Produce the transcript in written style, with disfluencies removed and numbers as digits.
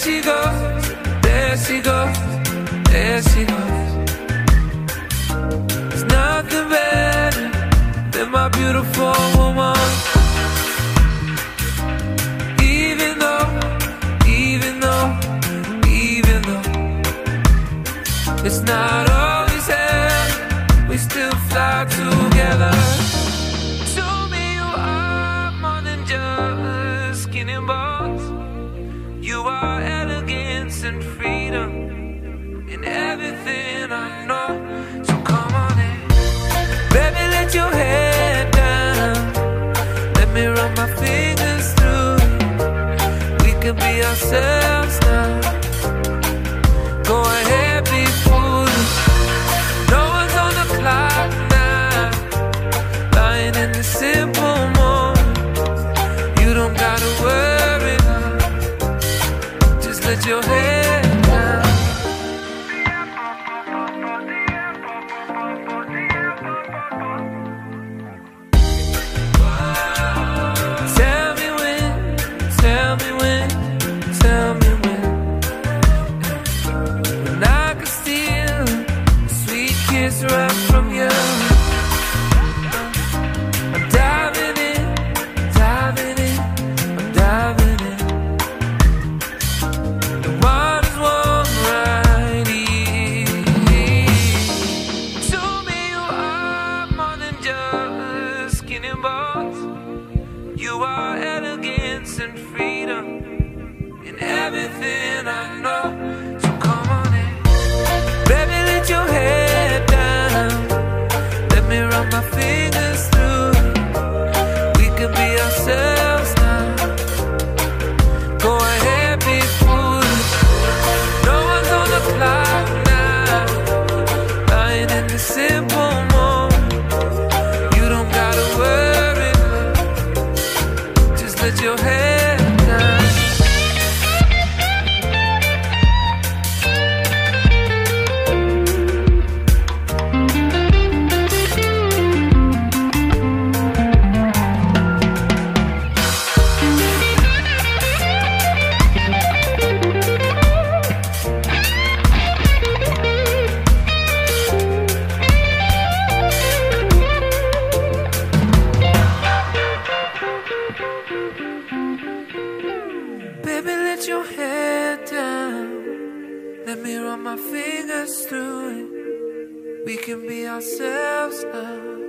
she goes, there she goes, there she goes. There's nothing better than my beautiful woman. Even though it's not always hell, we still fly together. Show me you are more than just skin and bones. You are elegance and freedom in everything I know. So come on in, baby, let your head down. Let me run my fingers through it. We can be ourselves now. Go ahead, be foolish. No one's on the clock now. Lying in the simple moment. You don't gotta worry now. Just let your head down. Tell me when, tell me when, tell me when. When I could steal a sweet kiss right from you. I'm diving in, diving in, I'm diving in. The water's warm right here. Show me you are more than just skin and bones. You are elegance and freedom in everything I know. So come on in, baby, let your head down. Let me run my fingers through it. We can be ourselves now. Go ahead, be foolish. No one's on the clock now. Lying in the simple moment. You don't gotta worry now. Just let your head down. Baby, let your head down. Let me run my fingers through it. We can be ourselves now.